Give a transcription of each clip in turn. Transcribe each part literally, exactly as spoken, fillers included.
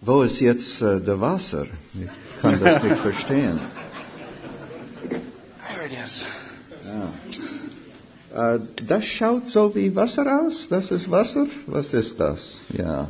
Wo ist jetzt äh, das Wasser? Ich kann das nicht verstehen. Ja. Äh, das schaut so wie Wasser aus? Das ist Wasser? Was ist das? Ja.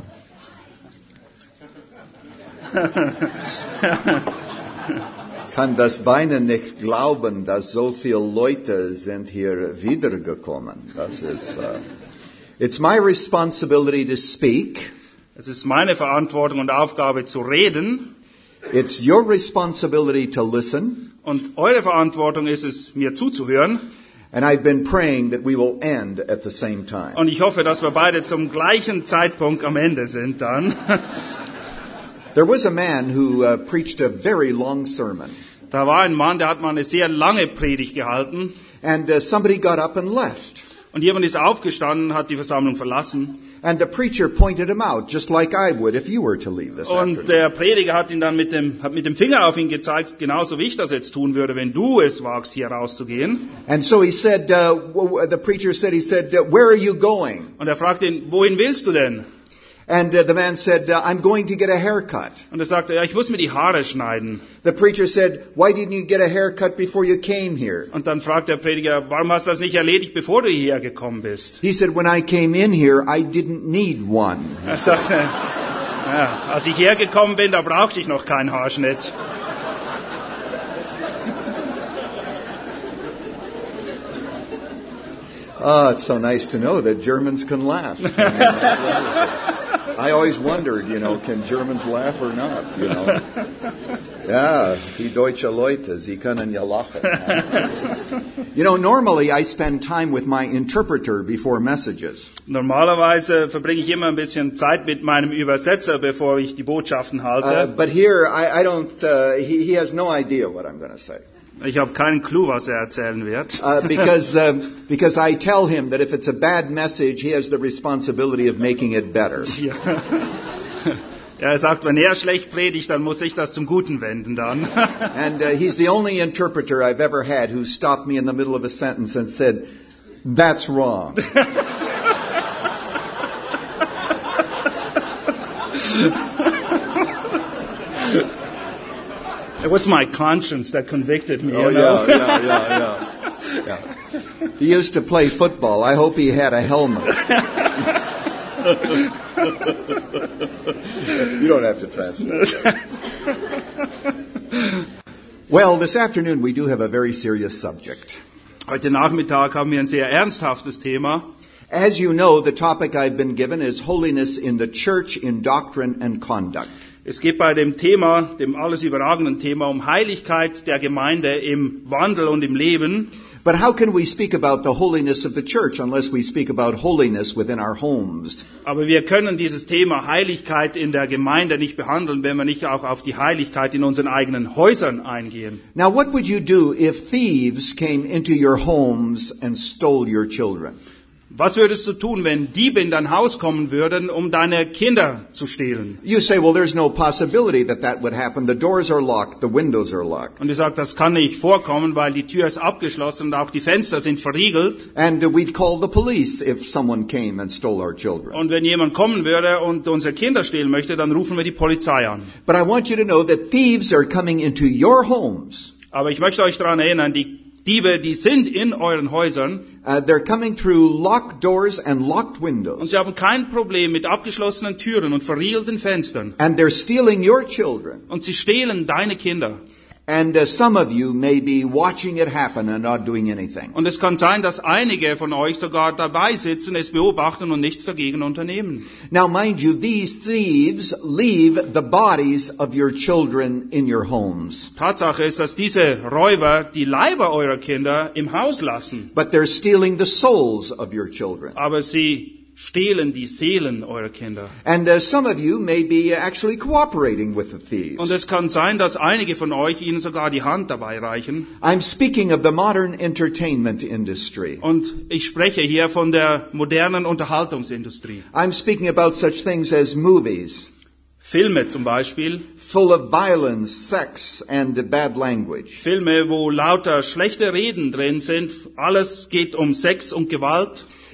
Kann das beinahe nicht glauben, dass so viele Leute sind hier wiedergekommen. Das ist, uh, it's my responsibility to speak. Es ist meine Verantwortung und Aufgabe zu reden. It's your responsibility to listen. Und eure Verantwortung ist es, mir zuzuhören. And I've been praying that we will end at the same time. Und ich hoffe, dass wir beide zum gleichen Zeitpunkt am Ende sind dann. There was a man who uh, preached a very long sermon. Da war ein Mann, der hat mal eine sehr lange Predigt gehalten. And uh, somebody got up and left. Und jemand ist aufgestanden, hat die Versammlung verlassen. And the preacher pointed him out, just like I would if you were to leave this afternoon. Und der Prediger hat ihn dann mit dem, hat mit dem Finger auf ihn gezeigt, genauso wie ich das jetzt tun würde, wenn du es wagst, hier rauszugehen. And so he said, uh, the preacher said, he said, where are you going? Und er fragte ihn, wohin willst du denn? And uh, the man said, uh, I'm going to get a haircut. Und er sagte, ja, ich muss mir die Haare schneiden. The preacher said, why didn't you get a haircut before you came here? Und dann fragt der Prediger, warum hast du das nicht erledigt, bevor du hierher gekommen bist? He said, when I came in here, I didn't need one. Er sagte, ja, als ich hergekommen bin, da brauchte ich noch keinen Haarschnitt. Oh, it's so nice to know that Germans can laugh. I mean, I always wondered, you know, can Germans laugh or not, you know? Ja, die deutsche Leute, sie können ja lachen. You know, normally I spend time with my interpreter before messages. Normalerweise verbringe ich immer ein bisschen Zeit mit meinem Übersetzer, bevor ich die Botschaften halte. Uh, but here, I, I don't, uh, he, he has no idea what I'm going to say. Ich habe keinen Clou, was er erzählen wird. Uh, because uh, because I tell him that if it's a bad message, he has the responsibility of making it better. Ja. Ja, er sagt, wenn er schlecht predigt, dann muss ich das zum Guten wenden dann. And uh, he's the only interpreter I've ever had who stopped me in the middle of a sentence and said, "That's wrong." It was my conscience that convicted me. Oh, you know? yeah, yeah, yeah, yeah, yeah. He used to play football. I hope he had a helmet. You don't have to translate. Well, this afternoon we do have a very serious subject. Heute Nachmittag haben wir ein sehr ernsthaftes Thema. As you know, the topic I've been given is holiness in the church in doctrine and conduct. Es geht bei dem Thema, dem alles überragenden Thema, um Heiligkeit der Gemeinde im Wandel und im Leben. But how can we speak about the holiness of the church unless we speak about holiness within our homes? Aber wir können dieses Thema Heiligkeit in der Gemeinde nicht behandeln, wenn wir nicht auch auf die Heiligkeit in unseren eigenen Häusern eingehen. Now, what would you do if thieves came into your homes and stole your children? Was würdest du tun, wenn Diebe in dein Haus kommen würden, um deine Kinder zu stehlen? You say, well, there's no possibility that that would happen. The doors are locked, the windows are locked. Und ich sage, das kann nicht vorkommen, weil die Tür ist abgeschlossen und auch die Fenster sind verriegelt. And uh, we'd call the police if someone came and stole our children. Und wenn jemand kommen würde und unsere Kinder stehlen möchte, dann rufen wir die Polizei an. But I want you to know that thieves are coming into your homes. Aber ich möchte euch daran erinnern, die Diebe, die sind in euren Häusern. Uh, they're coming through locked doors and locked Und windows. sie haben kein Problem mit abgeschlossenen Türen und verriegelten Fenstern. And they're stealing your children. Und sie stehlen deine Kinder. And uh, some of you may be watching it happen and not doing anything. Und es kann sein, dass einige von euch sogar dabei sitzen, es beobachten und nichts dagegen unternehmen. Now, mind you, these thieves leave the bodies of your children in your homes. Tatsache ist, dass diese Räuber die Leiber eurer Kinder im Haus lassen. But they're stealing the souls of your children. Aber sie stehlen die Seelen eurer Kinder. And uh, some of you may be actually cooperating with the thieves. Und es kann sein, dass einige von euch ihnen sogar die Hand dabei reichen. I'm speaking of the modern entertainment industry. Und ich spreche hier von der modernen Unterhaltungsindustrie. I'm speaking about such things as movies. Filme zum Beispiel. Full of violence, sex, and bad language. Filme, wo lauter schlechte Reden drin sind. Alles geht um Sex und Gewalt.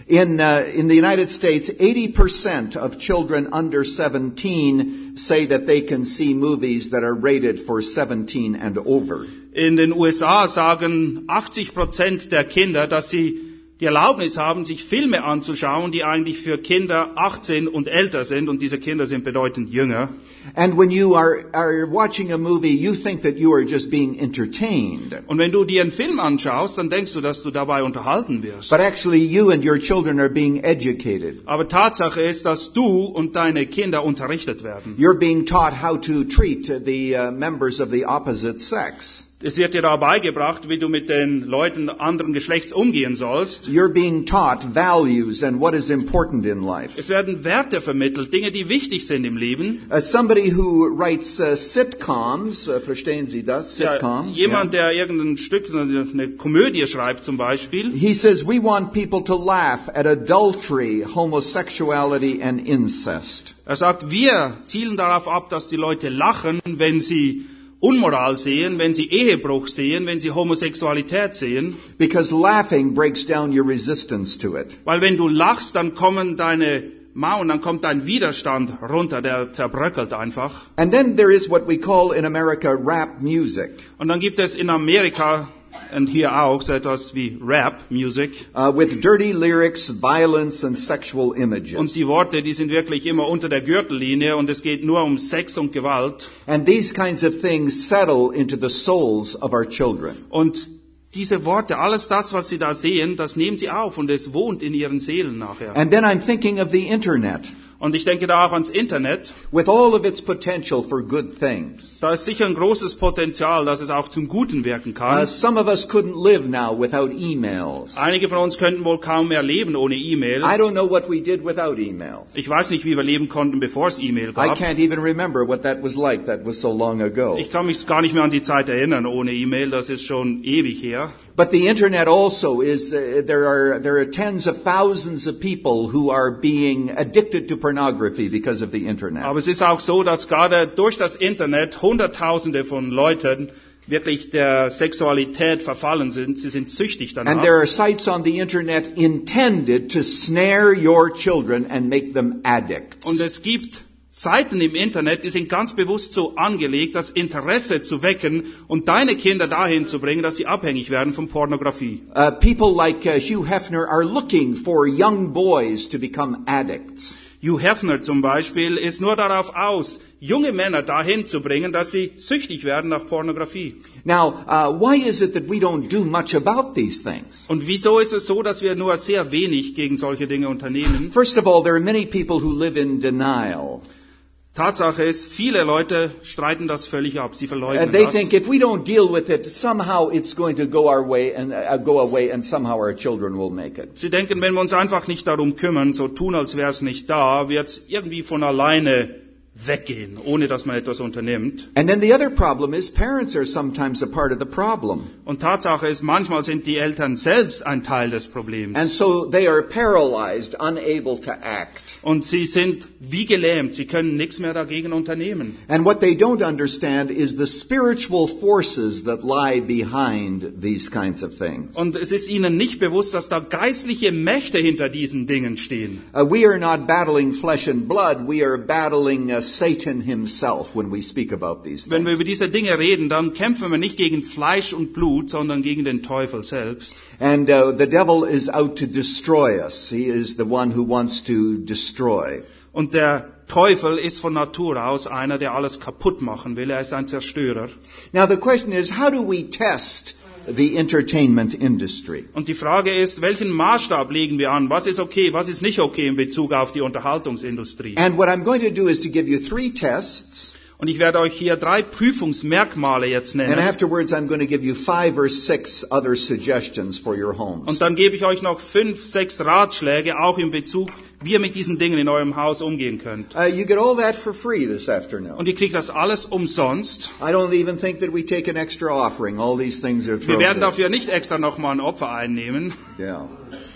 In uh, in the United States, eighty percent of children under seventeen say that they can see movies that are rated for seventeen and over. In den U S A sagen achtzig Prozent der Kinder, dass sie die Erlaubnis haben, sich Filme anzuschauen, die eigentlich für Kinder achtzehn und älter sind, und diese Kinder sind bedeutend jünger. And when you are, are watching a movie, you think that you are just being entertained. Und wenn du dir einen Film anschaust, dann denkst du, dass du dabei unterhalten wirst. But actually you and your children are being educated. Aber Tatsache ist, dass du und deine Kinder unterrichtet werden. You're being taught how to treat the uh, members of the opposite sex. Es wird dir da beigebracht, wie du mit den Leuten anderen Geschlechts umgehen sollst. You're being taught values and what is important in life. Es werden Werte vermittelt, Dinge, die wichtig sind im Leben. As somebody who writes uh, sitcoms, uh, verstehen Sie das? Sitcoms. Ja, jemand, der irgendein Stück, eine Komödie schreibt zum Beispiel. He says, we want people to laugh at adultery, homosexuality and incest. Er sagt, wir zielen darauf ab, dass die Leute lachen, wenn sie Unmoral sehen, wenn sie Ehebruch sehen, wenn sie Homosexualität sehen. Because laughing breaks down your resistance to it. Weil wenn du lachst, dann kommen deine Mauern, dann kommt dein Widerstand runter, der zerbröckelt einfach. And then there is what we call in America rap music. Und dann gibt es in Amerika und hier auch so etwas wie Rap Music. Uh, with dirty lyrics, violence and sexual images. Und die Worte, die sind wirklich immer unter der Gürtellinie und es geht nur um Sex und Gewalt. And these kinds of things settle into the souls of our children. Und diese Worte, alles das, was sie da sehen, das nehmen sie auf und es wohnt in ihren Seelen nachher. And then I'm thinking of the internet. Und ich denke da auch ans Internet. With all of its potential for good things. Da ist sicher ein großes Potenzial, dass es auch zum Guten wirken kann. Uh, some of us couldn't live now without emails. Einige von uns könnten wohl kaum mehr leben ohne E-Mail. I don't know what we did without emails. Ich weiß nicht, wie wir leben konnten, bevor es E-Mail I gab. can't even remember what that was like. That was so long ago. Ich kann mich gar nicht mehr an die Zeit erinnern ohne E-Mail. Das ist schon ewig her. But the internet also is, uh, there are, there are tens of thousands of people who are being addicted to pornography because of the internet. Aber es ist auch so, dass gerade durch das Internet Hunderttausende von Leuten wirklich der Sexualität verfallen sind. Sie sind süchtig danach. And there are sites on the internet intended to snare your children and make them addicts. Und es gibt Seiten im Internet, die sind ganz bewusst so angelegt, das Interesse zu wecken und deine Kinder dahin zu bringen, dass sie abhängig werden von Pornografie. Uh, people like uh, Hugh Hefner are looking for young boys to become addicts. Hugh Hefner zum Beispiel ist nur darauf aus, junge Männer dahin zu bringen, dass sie süchtig werden nach Pornografie. Now, uh, why is it that we don't do much about these things? Und wieso ist es so, dass wir nur sehr wenig gegen solche Dinge unternehmen? First of all, there are many people who live in denial. Tatsache ist, viele Leute streiten das völlig ab. Sie verleugnen Uh, they das. think if we don't deal with it, somehow it's going to go our way and uh, go away, and somehow our children will make it. Sie denken, wenn wir uns einfach nicht darum kümmern, so tun, als wäre es nicht da, wird es irgendwie von alleine weggehen, ohne dass man etwas unternimmt. And then the other problem is parents are sometimes a part of the problem. Und Tatsache ist, manchmal sind die Eltern selbst ein Teil des Problems. And so they are paralyzed, unable to act. Und sie sind wie gelähmt, sie können nichts mehr dagegen unternehmen. And what they don't understand is the spiritual forces that lie behind these kinds of things. Und es ist ihnen nicht bewusst, dass da geistliche Mächte hinter diesen Dingen stehen. Uh, we are not battling flesh and blood, we are battling uh, Satan himself when we speak about these Wenn wir things. über diese Dinge reden, dann kämpfen wir nicht gegen Fleisch und Blut, sondern gegen den Teufel selbst. And uh, the devil is out to destroy us. He is the one who wants to destroy. Und der Teufel ist von Natur aus einer, der alles kaputt machen will. Er ist ein Zerstörer. Now the question is, how do we test the entertainment industry? Und die Frage ist, welchen Maßstab legen wir an? Was ist okay, was ist nicht okay in Bezug auf die Unterhaltungsindustrie? And what I'm going to do is to give you three tests. Und ich werde euch hier drei Prüfungsmerkmale jetzt And nennen. afterwards, I'm going to give you five or six other suggestions for your homes. Und dann gebe ich euch noch fünf, sechs Ratschläge, auch in Bezug, wie ihr mit diesen Dingen in eurem Haus umgehen könnt. Uh, you get all that for free this afternoon. Und ihr kriegt das alles umsonst. I don't even think that we take an extra offering. All these things are Wir thrown werden there. dafür nicht extra nochmal ein Opfer einnehmen. Yeah.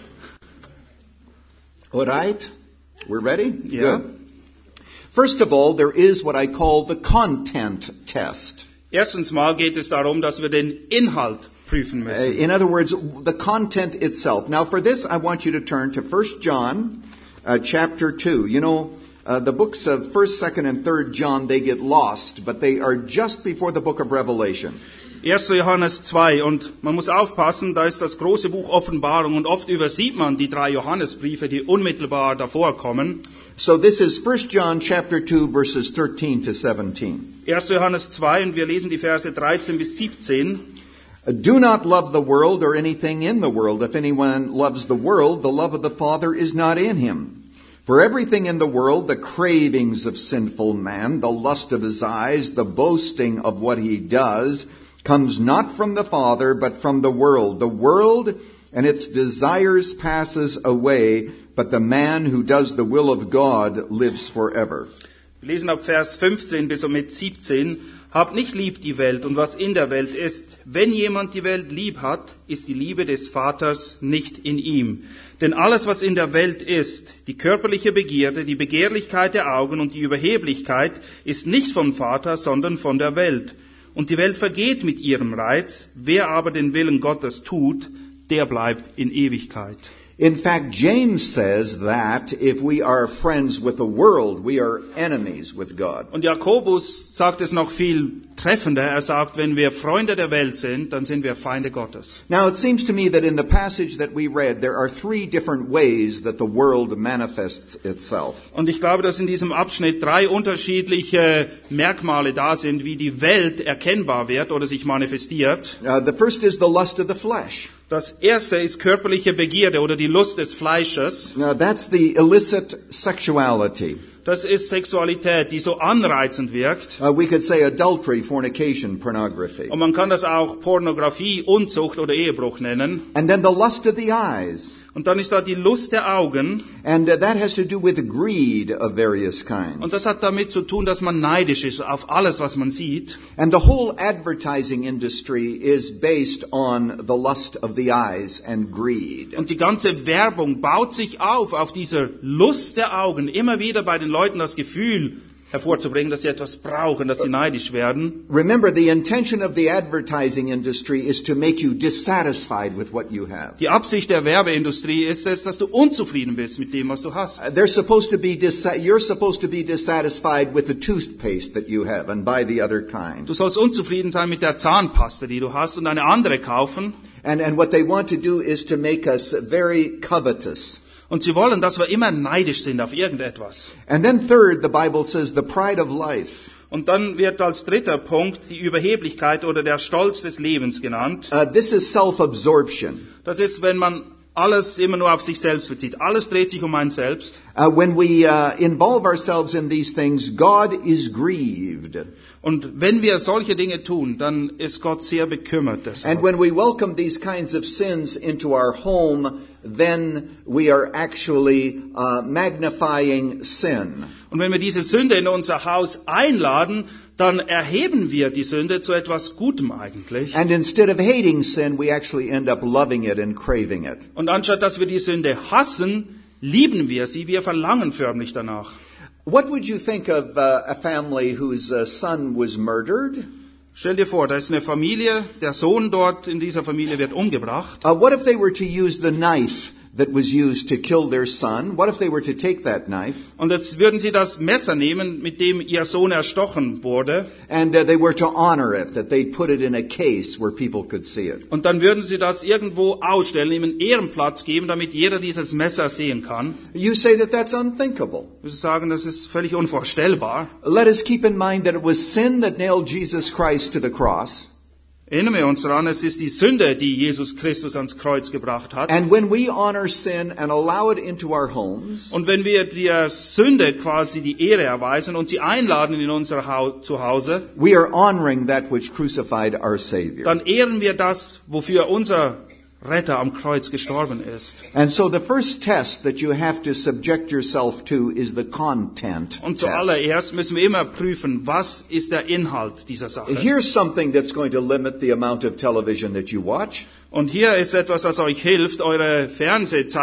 All right? We're ready? Ja. Good. First of all, there is what I call the content test. Erstens mal geht es darum, dass wir den Inhalt prüfen Uh, müssen. In other words, the content itself. Now for this, I want you to turn to First John uh, chapter two. You know, uh, the books of First, Second, and Third John, they get lost, but they are just before the book of Revelation. erster Johannes zwei, und man muss aufpassen, da ist das große Buch Offenbarung und oft übersieht man die drei Johannesbriefe, die unmittelbar davor kommen. So this is First John chapter two, verses thirteen to seventeen. erster Johannes zwei, und wir lesen die Verse dreizehn bis siebzehn. Do not love the world or anything in the world. If anyone loves the world, the love of the Father is not in him. For everything in the world, the cravings of sinful man, the lust of his eyes, the boasting of what he does, comes not from the Father, but from the world. The world and its desires passes away, but the man who does the will of God lives forever. Wir lesen ab Vers fünfzehn bis und mit siebzehn. Habt nicht lieb die Welt und was in der Welt ist. Wenn jemand die Welt lieb hat, ist die Liebe des Vaters nicht in ihm. Denn alles, was in der Welt ist, die körperliche Begierde, die Begehrlichkeit der Augen und die Überheblichkeit, ist nicht vom Vater, sondern von der Welt. Und die Welt vergeht mit ihrem Reiz. Wer aber den Willen Gottes tut, der bleibt in Ewigkeit. In fact, James says that if we are friends with the world, we are enemies with God. Und Jakobus sagt es noch viel treffender. Er sagt, wenn wir Freunde der Welt sind, dann sind wir Feinde Gottes. Now, it seems to me that in the passage that we read, there are three different ways that the world manifests itself. Und ich glaube, dass in diesem Abschnitt drei unterschiedliche Merkmale da sind, wie die Welt erkennbar wird oder sich manifestiert. Uh, the first is the lust of the flesh. Das erste ist körperliche Begierde oder die Lust des Fleisches. Now, that's the illicit sexuality. Das ist Sexualität, die so anreizend wirkt. Uh, we could say adultery, fornication, pornography. Und man kann das auch Pornografie, Unzucht oder Ehebruch nennen. And then the lust of the eyes. Und dann ist da die Lust der Augen. And uh, that has to do with greed of various kinds. Und das hat damit zu tun, dass man neidisch ist auf alles, was man sieht. And the whole advertising industry is based on the lust of the eyes and greed. Und die ganze Werbung baut sich auf, auf dieser Lust der Augen. Immer wieder bei den Leuten das Gefühl hervorzubringen, dass sie etwas brauchen, dass sie neidisch werden. Remember, the intention of the advertising industry is to make you dissatisfied with what you have. Die Absicht der Werbeindustrie ist es, dass du unzufrieden bist mit dem, was du hast. Uh, They're supposed to be dis- you're supposed to be dissatisfied with the toothpaste that you have and buy the other kind. Du sollst unzufrieden sein mit der Zahnpasta, die du hast, und eine andere kaufen. And and what they want to do is to make us very covetous. Und sie wollen, dass wir immer neidisch sind auf irgendetwas. And then third, the Bible says the pride of life. Und dann wird als dritter Punkt die Überheblichkeit oder der Stolz des Lebens genannt. Uh, this is self-absorption. Das ist, wenn man alles immer nur auf sich selbst bezieht. Alles dreht sich um einen selbst. Uh, when we uh, involve ourselves in these things, God is grieved. Und wenn wir solche Dinge tun, dann ist Gott sehr bekümmert deshalb. And when we welcome these kinds of sins into our home, then we are actually uh, magnifying sin. Und wenn wir diese Sünde in unser Haus einladen, dann erheben wir die Sünde zu etwas Gutem eigentlich. And instead of hating sin, we actually end up loving it and craving it. Und anstatt dass wir die Sünde hassen, lieben wir sie, wir verlangen förmlich danach. What would you think of uh, a family whose uh, son was murdered? Stell dir vor, da ist eine Familie, der Sohn dort in dieser Familie wird umgebracht. Uh, what if they were to use the knife that was used to kill their son? What if they were to take that knife Und jetzt würden sie das Messer nehmen, mit dem ihr Sohn erstochen wurde. and uh, they were to honor it, that they'd put it in a case where people could see it? Und dann würden sie das irgendwo ausstellen, ihm einen Ehrenplatz geben, damit jeder dieses Messer sehen kann. You say that that's unthinkable. Ich würde sagen, das ist völlig unvorstellbar. Let us keep in mind that it was sin that nailed Jesus Christ to the cross. Erinnern wir uns daran, es ist die Sünde, die Jesus Christus ans Kreuz gebracht hat. And when we honor sin and allow it into our homes, Und wenn wir der Sünde quasi die Ehre erweisen und sie einladen in unser Hau- Zuhause, we are honoring that which crucified our Savior. dann ehren wir das, wofür unser Retter am Kreuz gestorben ist. And so the first test that you have to subject yourself to is the content Und test. zuallererst müssen wir immer prüfen, was ist der Inhalt dieser Sache. Here's something that's going to limit the amount of television that you watch. Und hier ist etwas, das euch hilft, eure Fernsehzeit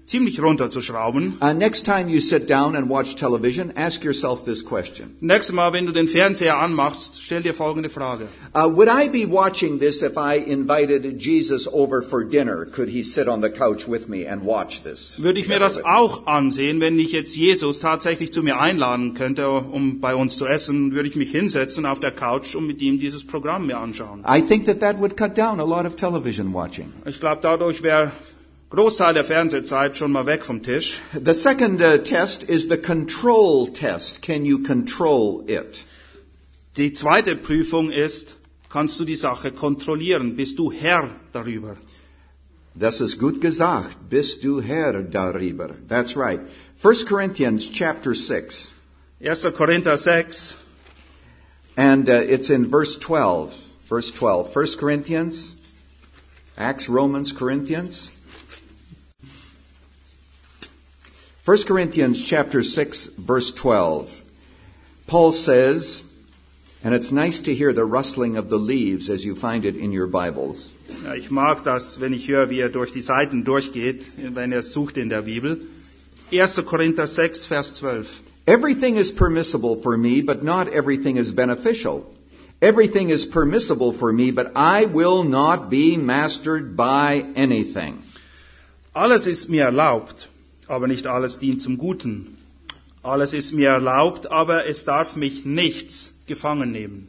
ziemlich runterzuschrauben. Uh, next time you sit down and watch television, ask yourself this question. Nächstes Mal, wenn du den Fernseher anmachst, stell dir folgende Frage. Uh, would I be watching this if I invited Jesus over for dinner? Could he sit on the couch with me and watch this? Würde ich mir das auch ansehen, wenn ich jetzt Jesus tatsächlich zu mir einladen könnte, um bei uns zu essen, würde ich mich hinsetzen auf der Couch und mit ihm dieses Programm mir anschauen. I think that that would cut down a lot of television watching. Ich glaube, dadurch wäre Großteil der Fernsehzeit schon mal weg vom Tisch. The second uh, test is the control test. Can you control it? Die zweite Prüfung ist, kannst du die Sache kontrollieren? Bist du Herr darüber? Das ist gut gesagt. Bist du Herr darüber? That's right. First Corinthians chapter six. erster Korinther sechs. And uh, it's in verse twelve. Verse twelve. First Corinthians, Acts, Romans, Corinthians. First Corinthians chapter six, verse twelve. Paul says, and it's nice to hear the rustling of the leaves as you find it in your Bibles. Ja, ich mag das, wenn ich höre, wie er durch die Seiten durchgeht, wenn er sucht in der Bibel. erster Korinther sechs, Vers zwölf. Everything is permissible for me, but not everything is beneficial. Everything is permissible for me, but I will not be mastered by anything. Alles ist mir erlaubt, aber nicht alles dient zum Guten. Alles ist mir erlaubt, aber es darf mich nichts gefangen nehmen.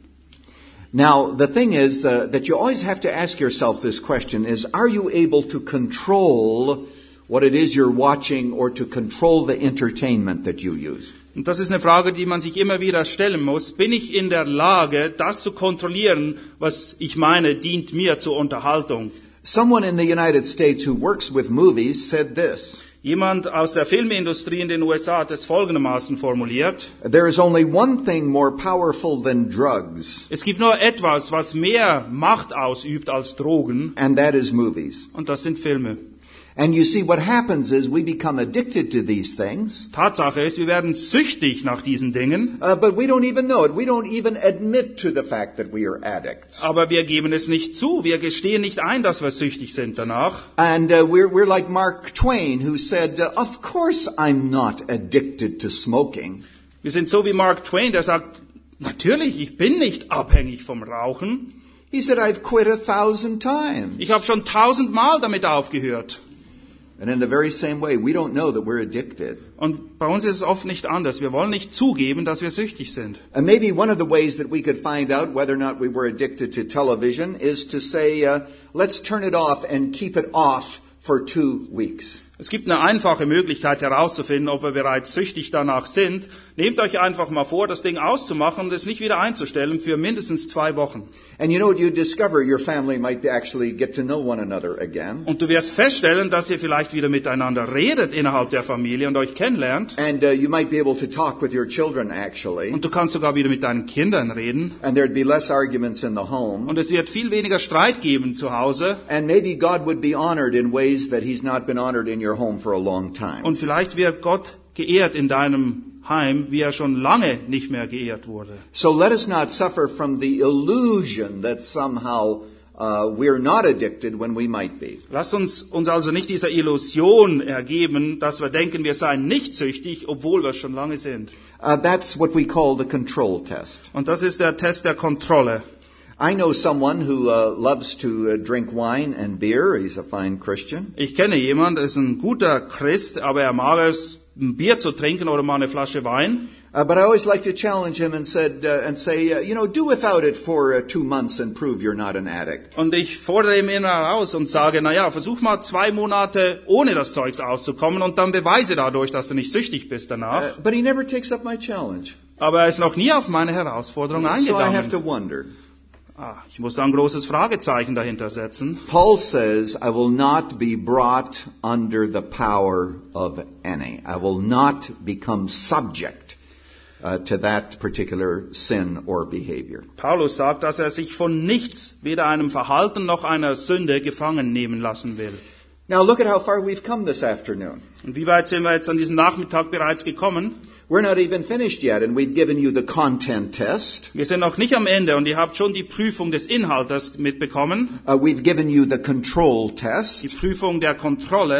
Now, the thing is uh, that you always have to ask yourself this question is, are you able to control what it is you're watching or to control the entertainment that you use? Und das ist eine Frage, die man sich immer wieder stellen muss. Bin ich in der Lage, das zu kontrollieren, was ich meine, dient mir zur Unterhaltung? Someone in the United States who works with movies said this. Jemand aus der Filmindustrie in den U S A hat es folgendermaßen formuliert. There is only one thing more powerful than drugs. Es gibt nur etwas, was mehr Macht ausübt als Drogen. And that is movies. Und das sind Filme. And you see, what happens is we become addicted to these things. Tatsache ist, wir werden süchtig nach diesen Dingen. Uh, but we don't even know it. We don't even admit to the fact that we are addicts. Aber wir geben es nicht zu. Wir gestehen nicht ein, dass wir süchtig sind danach. And uh, we're, we're like Mark Twain, who said, uh, of course I'm not addicted to smoking. Wir sind so wie Mark Twain, der sagt, natürlich, ich bin nicht abhängig vom Rauchen. He said, I've quit a thousand times. Ich habe schon tausendmal damit aufgehört. And in the very same way, we don't know that we're addicted. Und bei uns ist es oft nicht anders. Wir wollen nicht zugeben, dass wir süchtig sind. And maybe one of the ways that we could find out whether or not we were addicted to television is to say, uh, let's turn it off and keep it off for two weeks. Es gibt eine einfache Möglichkeit herauszufinden, ob wir bereits süchtig danach sind. Nehmt euch einfach mal vor, das Ding auszumachen und es nicht wieder einzustellen für mindestens zwei Wochen. And you know, you discover your family might actually get to know one another again. Und du wirst feststellen, dass ihr vielleicht wieder miteinander redet innerhalb der Familie und euch kennenlernt. And uh, you might be able to talk with your children actually. Und du kannst sogar wieder mit deinen Kindern reden. And there'd be less arguments in the home. Und es wird viel weniger Streit geben zu Hause. And maybe God would be honored in ways that He's not been honored in your home for a long time. Und vielleicht wird Gott geehrt in deinem Heim, wie er schon lange nicht mehr geehrt wurde. So let us not suffer from the illusion that somehow uh, we're not addicted when we might be. Lass uns uns also nicht dieser Illusion ergeben, dass wir denken, wir seien nicht süchtig, obwohl wir es schon lange sind. Uh, that's what we call the control test. Und das ist der Test der Kontrolle. I know someone who uh, loves to uh, drink wine and beer. He's a fine Christian. Ich kenne jemanden, der ist ein guter Christ, aber er mag es, ein Bier zu trinken oder mal eine Flasche Wein. Uh, but I always like to challenge him and said uh, and say, uh, you know, do without it for uh, two months and prove you're not an addict. Und ich fordere ihn immer heraus und sage, na ja, versuch mal zwei Monate ohne das Zeugs auszukommen und dann beweise dadurch, dass du nicht süchtig bist danach. Uh, but he never takes up my challenge. Aber er ist noch nie auf meine Herausforderung So I have eingegangen. to wonder. Ah, ich muss da ein großes Fragezeichen dahinter setzen. Paul says, I will not be brought under the power of any. I will not become subject uh, to that particular sin or behavior. Paulus sagt, dass er sich von nichts, weder einem Verhalten noch einer Sünde, gefangen nehmen lassen will. Now look at how far we've come this afternoon. Und wie weit sind wir jetzt an diesem Nachmittag bereits gekommen? We're not even finished yet, and we've given you the content test. Wir sind noch nicht am Ende und ihr habt schon die Prüfung des Inhaltes mitbekommen, Uh, we've given you the control die test. Prüfung der Kontrolle.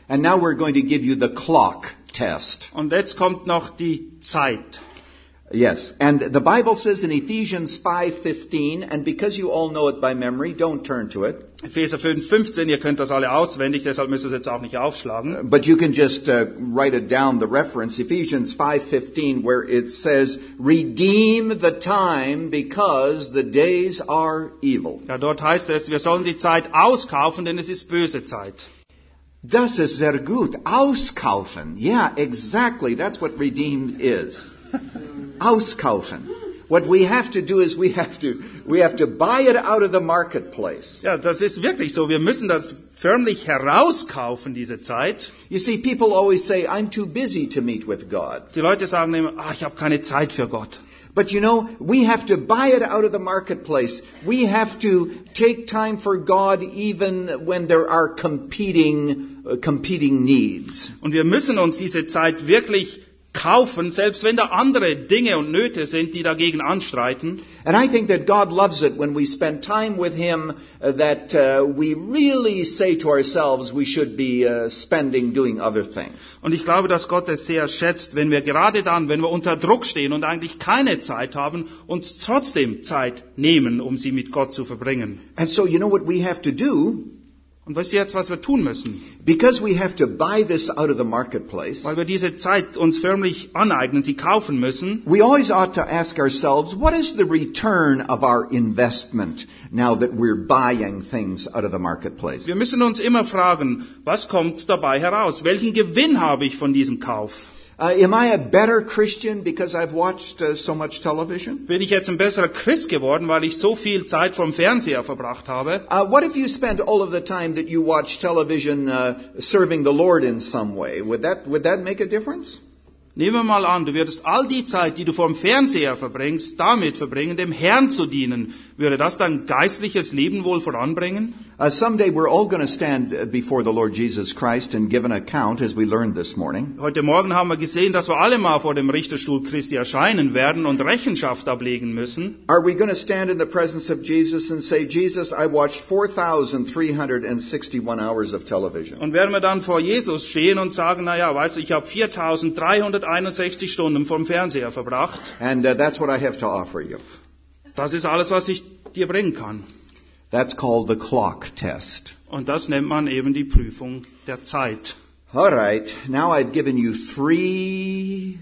And now we're going to give you the clock test. Und jetzt kommt noch die Zeit. Yes, and the Bible says in Ephesians five fifteen, and because you all know it by memory, don't turn to it. Epheser fünf fünfzehn, ihr könnt das alle auswendig, deshalb müsst ihr es jetzt auch nicht aufschlagen. But you can just uh, write it down, the reference, Ephesians five fifteen, where it says, redeem the time because the days are evil. Ja, dort heißt es, wir sollen die Zeit auskaufen, denn es ist böse Zeit. Das ist sehr gut. Auskaufen. Yeah, exactly. That's what redeemed is. Auskaufen. What we have to do is we have to we have to buy it out of the marketplace. Ja, das ist wirklich so. Wir müssen das förmlich herauskaufen, diese Zeit. You see, people always say, I'm too busy to meet with God. Die Leute sagen immer, ah, ich habe keine Zeit für Gott. But you know, we have to buy it out of the marketplace. We have to take time for God even when there are competing uh, competing needs. Und wir müssen uns diese Zeit wirklich kaufen, selbst wenn da andere Dinge und Nöte sind, die dagegen anstreiten. And I think that God loves it when we spend time with Him uh, that uh, we really say to ourselves we should be uh, spending doing other things. Und ich glaube, dass Gott es sehr schätzt, wenn wir gerade dann, wenn wir unter Druck stehen und eigentlich keine Zeit haben, uns trotzdem Zeit nehmen, um sie mit Gott zu verbringen. And so you know what we have to do? Und weißt du jetzt, was wir tun müssen? Because we have to buy this out of the marketplace. Weil wir diese Zeit uns förmlich aneignen, sie kaufen müssen. We always ought to ask ourselves, what is the return of our investment now that we're buying things out of the marketplace? Wir müssen uns immer fragen, was kommt dabei heraus? Welchen Gewinn habe ich von diesem Kauf? Uh, am I a better Christian because I've watched uh, so much television? Bin ich jetzt ein besserer Christ geworden, weil ich so viel Zeit vom Fernseher verbracht habe? Uh, what if you spend all of the time that you watch television uh, serving the Lord in some way? Would that would that make a difference? Nehmen wir mal an, du würdest all die Zeit, die du vor dem Fernseher verbringst, damit verbringen, dem Herrn zu dienen. Würde das dein geistliches Leben wohl voranbringen? Uh, someday we're all going to stand before the Lord Jesus Christ and give an account, as we learned this morning. Heute Morgen haben wir gesehen, dass wir alle mal vor dem Richterstuhl Christi erscheinen werden und Rechenschaft ablegen müssen. Are we going to stand in the presence of Jesus and say, Jesus, I watched four thousand three hundred sixty-one hours of television? Und werden wir dann vor Jesus stehen und sagen, na ja, weißt du, ich habe viertausenddreihunderteinundsechzig Stunden vom Fernseher verbracht. And uh, that's what I have to offer you. Das ist alles, was ich dir bringen kann. That's called the clock test. Und das nennt man eben die Prüfung der Zeit. All right. Now I've given you three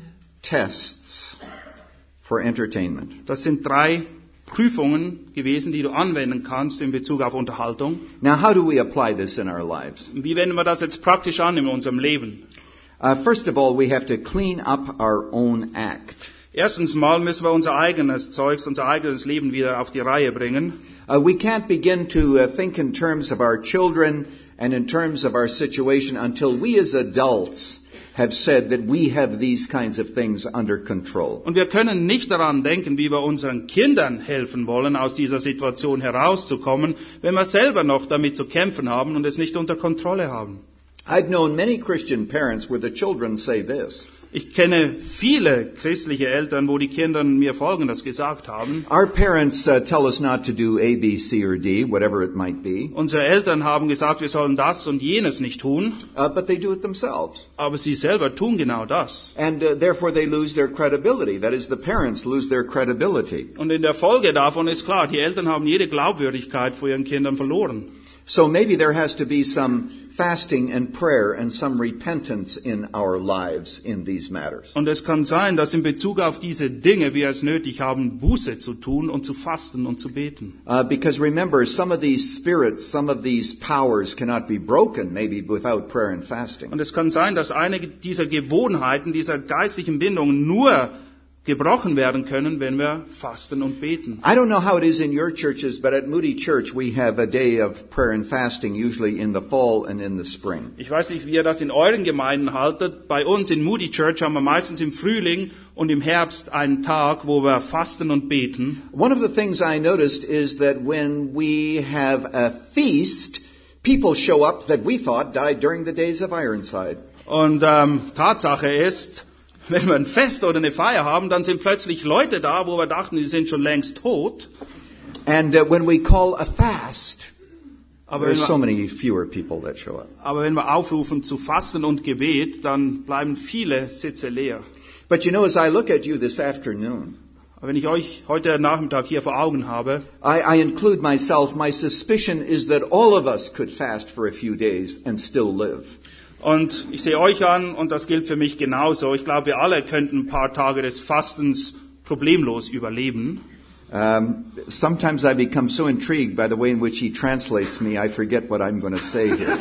tests for entertainment. Das sind drei Prüfungen gewesen, die du anwenden kannst in Bezug auf Unterhaltung. Now, how do we apply this in our lives? Wie wenden wir das jetzt praktisch an in unserem Leben? Uh, first of all, we have to clean up our own act. Erstens mal müssen wir unser eigenes Zeugs, unser eigenes Leben wieder auf die Reihe bringen. Uh, we can't begin to uh, think in terms of our children and in terms of our situation until we as adults have said that we have these kinds of things under control. Und wir können nicht daran denken, wie wir unseren Kindern helfen wollen, aus dieser Situation herauszukommen, wenn wir selber noch damit zu kämpfen haben und es nicht unter Kontrolle haben. I've known many Christian parents where the children say this. Ich kenne viele christliche Eltern, wo die Kinder mir Folgendes gesagt haben. Our parents uh, tell us not to do A, B, C or D, whatever it might be. Unsere Eltern haben gesagt, wir sollen das und jenes nicht tun. Uh, but they do it themselves. Aber sie selber tun genau das. And uh, therefore they lose their credibility. That is, the parents lose their credibility. Und in der Folge davon ist klar, die Eltern haben jede Glaubwürdigkeit vor ihren Kindern verloren. So maybe there has to be some fasting and prayer and some repentance in our lives in these matters. Und es kann sein, dass in Bezug auf diese Dinge wir es nötig haben, Buße zu tun und zu fasten und zu beten. Uh, because remember, some of these spirits, some of these powers cannot be broken maybe without prayer and fasting. Und es kann sein, dass einige dieser Gewohnheiten, dieser geistlichen Bindungen nur gebrochen werden können, wenn wir fasten und beten. I don't know how it is in your churches, but at Moody Church we have a day of prayer and fasting, usually in the fall and in the spring. Ich weiß nicht, wie ihr das in euren Gemeinden haltet. Bei uns in Moody Church haben wir meistens im Frühling und im Herbst einen Tag, wo wir fasten und beten. One of the things I noticed is that when we have a feast, people show up that we thought died during the days of Ironside. Und ähm, Tatsache ist, wenn wir ein Fest oder eine Feier haben, dann sind plötzlich Leute da, wo wir dachten, die sind schon längst tot. And uh, when we call a fast, Aber wenn, There's so wir, many fewer people that show up. aber wenn wir aufrufen zu Fasten und Gebet, dann bleiben viele Sitze leer. But you know, as I look at you this afternoon, Aber wenn ich euch heute Nachmittag hier vor Augen habe, I, I include myself. My suspicion is that all of us could fast for a few days and still live. und ich sehe euch an, und das gilt für mich genauso, ich glaube, wir alle könnten ein paar Tage des Fastens problemlos überleben. Um, sometimes I become so intrigued by the way in which he translates me, I forget what I'm going to say here.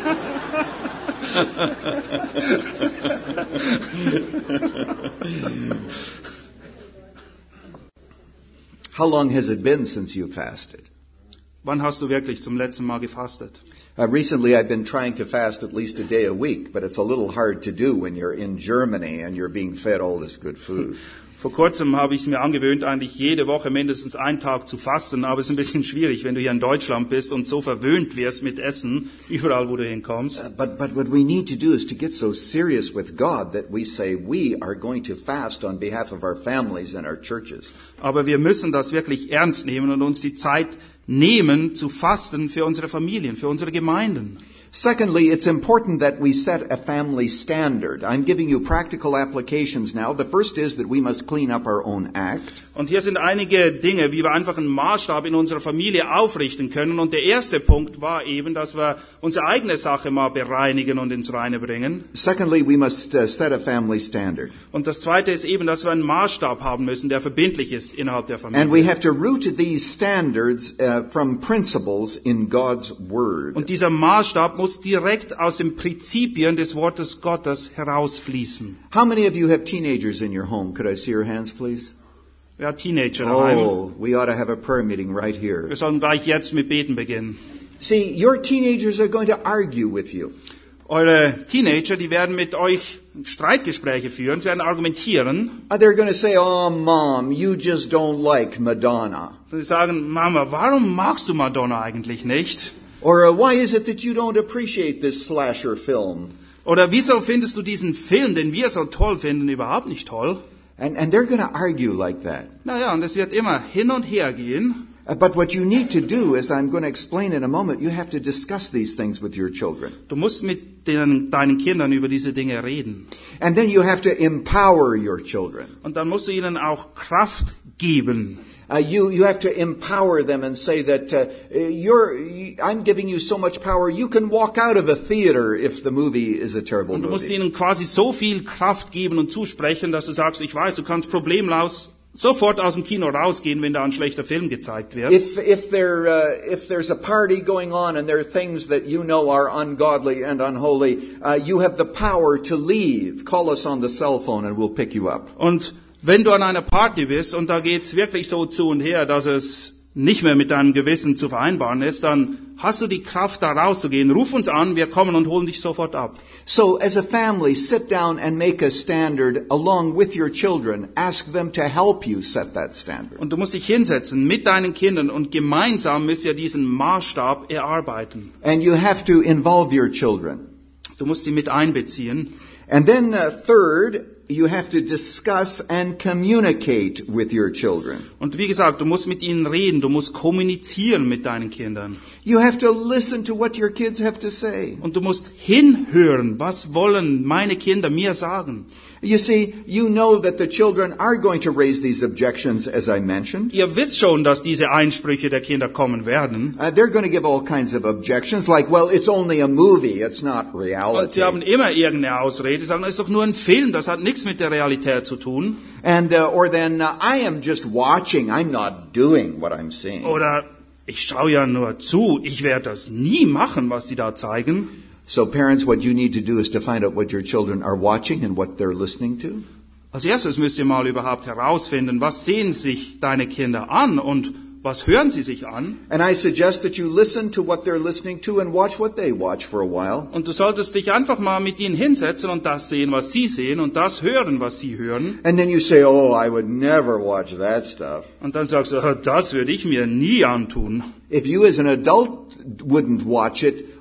How long has it been since you fasted? Wann hast du wirklich zum letzten Mal gefastet? Uh, recently I've been trying to fast at least a day a week, but it's a little hard to do when you're in Germany and you're being fed all this good food. Vor kurzem habe ich es mir angewöhnt, eigentlich jede Woche mindestens einen Tag zu fasten, aber es ist ein bisschen schwierig, wenn du hier in Deutschland bist und so verwöhnt wirst mit Essen, überall wo du hinkommst. Uh, but, but what we need to do is to get so serious with God that we say we are going to fast on behalf of our families and our churches. Aber wir müssen das wirklich ernst nehmen und uns die Zeit nehmen, zu fasten für unsere Familien, für unsere Gemeinden. Secondly, it's important that we set a family standard. I'm giving you practical applications now. The first is that we must clean up our own act. Und hier sind einige Dinge, wie wir einfach einen Maßstab in unserer Familie aufrichten können. Und der erste Punkt war eben, dass wir unsere eigene Sache mal bereinigen und ins Reine bringen. Secondly, we must uh, set a family standard. Und das zweite ist eben, dass wir einen Maßstab haben müssen, der verbindlich ist innerhalb der Familie. And we have to root these standards uh, from principles in God's Word. Und dieser Maßstab muss direkt aus den Prinzipien des Wortes Gottes herausfließen. How many of you have teenagers in your home? Could I see your hands, please? Wer hat Teenager daheim? Oh, we ought to have a prayer meeting right here. Wir sollen gleich jetzt mit Beten beginnen. See, your teenagers are going to argue with you. Eure Teenager, die werden mit euch Streitgespräche führen, werden argumentieren. Uh, They're going to say, oh, Mom, you just don't like Madonna. Sie sagen, Mama, warum magst du Madonna eigentlich nicht? Or uh, why is it that you don't appreciate this slasher film? Oder wieso findest du diesen Film, den wir so toll finden, überhaupt nicht toll? And, and they're going to argue like that. Naja, und es wird immer hin und her gehen. Uh, but what you need to do, as I'm going to explain in a moment, you have to discuss these things with your children. Du musst mit den, deinen Kindern über diese Dinge reden. And then you have to empower your children. Und dann musst du ihnen auch Kraft geben. Uh, you, you have to empower them and say that uh, you're, I'm giving you so much power, you can walk out of a theater if the movie is a terrible Und du musst movie. ihnen quasi so viel Kraft geben und zusprechen, dass du sagst, ich weiß, du kannst problemlos sofort aus dem Kino rausgehen, wenn da ein schlechter Film gezeigt wird. If, if, there, uh, if there's a party going on and there are things that you know are ungodly and unholy, uh, you have the power to leave. Call us on the cell phone and we'll pick you up. Und wenn du an einer Party bist und da geht's wirklich so zu und her, dass es nicht mehr mit deinem Gewissen zu vereinbaren ist, dann hast du die Kraft, da rauszugehen. Ruf uns an, wir kommen und holen dich sofort ab. So as a family, sit down and make a standard along with your children. Ask them to help you set that standard. Und du musst dich hinsetzen mit deinen Kindern und gemeinsam müsst ihr diesen Maßstab erarbeiten. And you have to involve your children. Du musst sie mit einbeziehen. And then uh, third, you have to discuss and communicate with your children. Und wie gesagt, du musst mit ihnen reden, du musst kommunizieren mit deinen Kindern. You have to listen to what your kids have to say. Und du musst hinhören, was wollen meine Kinder mir sagen. You see, you know that the children are going to raise these objections, as I mentioned. Ihr wisst schon, dass diese Einsprüche der Kinder kommen werden. Uh, they're going to give all kinds of objections, like, well, it's only a movie, it's not Und reality. sie haben immer irgendeine Ausrede, sie sagen, es ist doch nur ein Film, das hat nichts mit der Realität zu tun. And uh, or then uh, I am just watching, I'm not doing what I'm seeing. Oder ich schaue ja nur zu, ich werde das nie machen, was sie da zeigen. So parents, what you need to do is to find out what your children are watching and what they're listening to. Als erstes müsst ihr mal überhaupt herausfinden, was sehen sich deine Kinder an und was hören sie sich an. And I suggest that you listen to what they're listening to and watch what they watch for a while. Und du solltest dich einfach mal mit ihnen hinsetzen und das sehen, was sie sehen und das hören, was sie hören. And then you say, oh, I would never watch that stuff. Und dann sagst du, das würde ich mir nie antun. If you as an adult wouldn't watch it,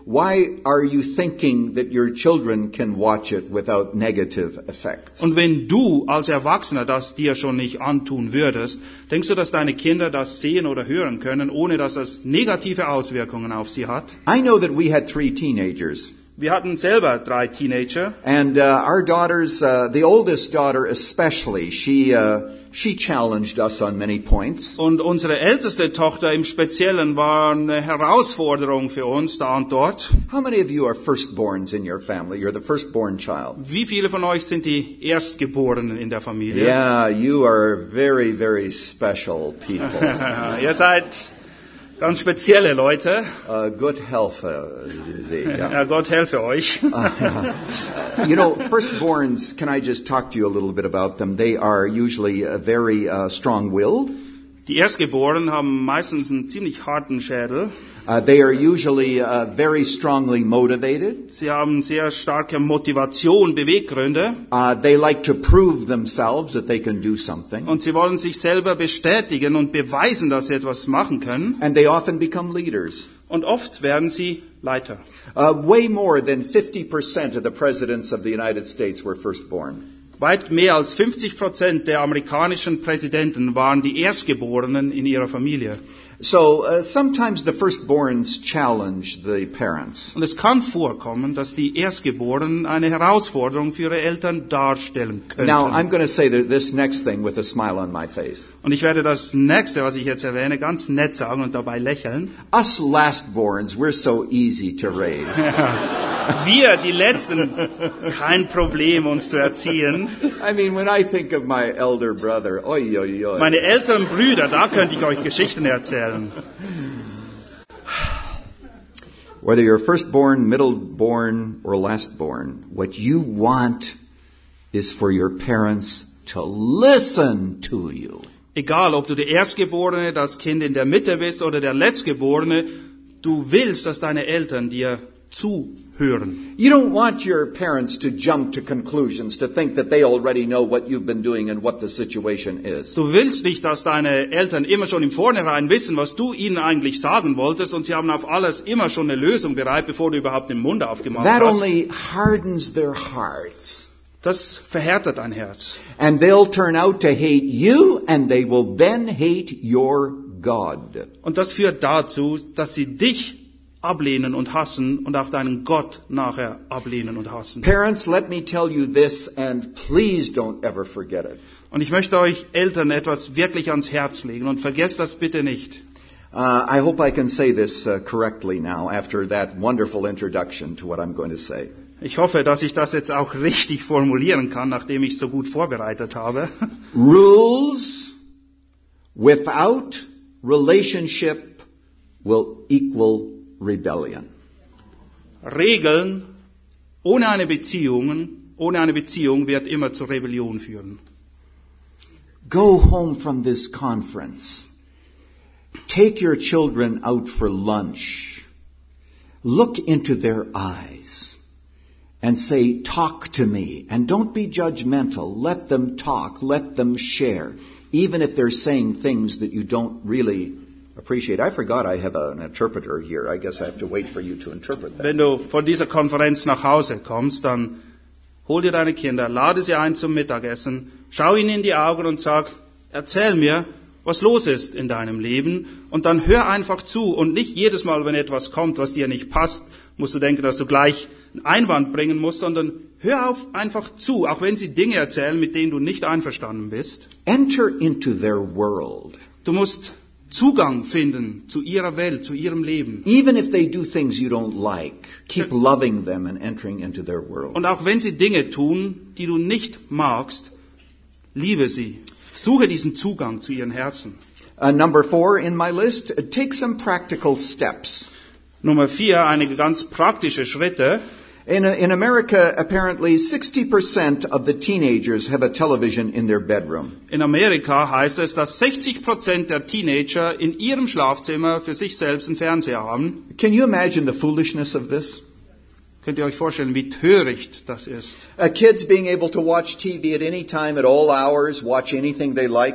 why are you thinking that your children can watch it without negative effects? Und wenn du als Erwachsener das dir schon nicht antun würdest, denkst du, dass deine Kinder das sehen oder hören können, ohne dass das negative Auswirkungen auf sie hat? I know that we had three teenagers. Wir hatten selber drei Teenager. And uh, our daughters, uh, the oldest daughter especially, she uh, she challenged us on many points. Und unsere älteste Tochter im Speziellen war eine Herausforderung für uns da und dort. How many of you are firstborns in your family? You're the firstborn child. Wie viele von euch sind die Erstgeborenen in der Familie? Yeah, you are very, very special people. Ihr seid ganz spezielle Leute. Uh, good health. Uh, yeah. Ja, Gott helfe euch. You know, firstborns, can I just talk to you a little bit about them? They are usually uh, very uh, strong-willed. Die Erstgeborenen haben meistens einen ziemlich harten Schädel. Uh, they are usually uh, very strongly motivated. Sie haben sehr starke Motivation, Beweggründe. Uh, they like to prove themselves that they can do something. Und sie wollen sich selber bestätigen und beweisen, dass sie etwas machen können. And they often become leaders. Und oft werden sie Leiter. Uh, way more than fifty percent of the presidents of the United States were firstborn. Weit mehr als fünfzig Prozent der amerikanischen Präsidenten waren die Erstgeborenen in ihrer Familie. So uh, sometimes the firstborns challenge the parents. Und es kann vorkommen, dass die Erstgeborenen eine Herausforderung für ihre Eltern darstellen könnten. Now, I'm going to say th- this next thing with a smile on my face. Und ich werde das nächste, was ich jetzt erwähne, ganz nett sagen und dabei lächeln. Us lastborns, we're so easy to raise. Wir, die Letzten, kein Problem, uns zu erziehen. I mean, when I think of my elder brother, oy, oy, oy. Meine älteren Brüder, da könnte ich euch Geschichten erzählen. Whether you're firstborn, middleborn, or lastborn, what you want is for your parents to listen to you. Egal, ob du der Erstgeborene, das Kind in der Mitte bist oder der Letztgeborene, du willst, dass deine Eltern dir zuhören. You don't want your parents to jump to conclusions, to think that they already know what you've been doing and what the situation is. Du willst nicht, dass deine Eltern immer schon im Vornherein wissen, was du ihnen eigentlich sagen wolltest, und sie haben auf alles immer schon eine Lösung bereit, bevor du überhaupt den Mund aufgemacht That hast. only hardens their hearts. Das verhärtet ein Herz. And they'll turn out to hate you, and they will then hate your God. Und das führt dazu, dass sie dich ablehnen und hassen und auch deinen Gott nachher ablehnen und hassen. Parents, let me tell you this, and please don't ever forget it. Und ich möchte euch Eltern etwas wirklich ans Herz legen und vergesst das bitte nicht. Uh, I hope I can say this uh, correctly now after that wonderful introduction to what I'm going to say. Ich hoffe, dass ich das jetzt auch richtig formulieren kann, nachdem ich es so gut vorbereitet habe. Rules without relationship will equal rebellion. Regeln ohne eine Beziehung, ohne eine Beziehung wird immer zur Rebellion führen. Go home from this conference. Take your children out for lunch. Look into their eyes and say, talk to me. And don't be judgmental. Let them talk. Let them share. Even if they're saying things that you don't really appreciate. I forgot I have an interpreter here. I guess I have to wait for you to interpret that. Wenn du von dieser Konferenz nach Hause kommst, dann hol dir deine Kinder, lade sie ein zum Mittagessen, schau ihnen in die Augen und sag, erzähl mir, was los ist in deinem Leben, und dann hör einfach zu und nicht jedes Mal, wenn etwas kommt, was dir nicht passt, musst du denken, dass du gleich einen Einwand bringen musst, sondern hör auf einfach zu, auch wenn sie Dinge erzählen, mit denen du nicht einverstanden bist. Enter into their world. Du musst Zugang finden zu ihrer Welt, zu ihrem Leben. Even if they do things you don't like, keep loving them and entering into their world. Und auch wenn sie Dinge tun, die du nicht magst, liebe sie. Suche diesen Zugang zu ihren Herzen. Uh, number four in my list, uh, take some practical steps. Nummer vier, einige ganz praktische Schritte. In, uh, in America, apparently sixty percent of the teenagers have a television in their bedroom. In Amerika heißt es, dass sechzig Prozent der Teenager in ihrem Schlafzimmer für sich selbst einen Fernseher haben. Can you imagine the foolishness of this? Könnt ihr euch vorstellen, wie töricht das ist? Uh, kids being able to watch T V at any time, at all hours, watch anything they like.